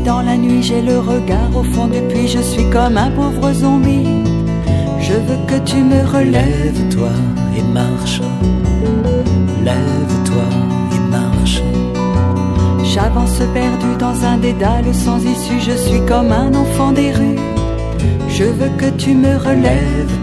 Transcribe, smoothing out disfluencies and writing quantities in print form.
dans la nuit, j'ai le regard au fond du puits, je suis comme un pauvre zombie. Je veux que tu me relèves. Lève-toi et marche. Lève-toi et marche. J'avance perdu dans un dédale sans issue, je suis comme un enfant des rues. Je veux que tu me relèves.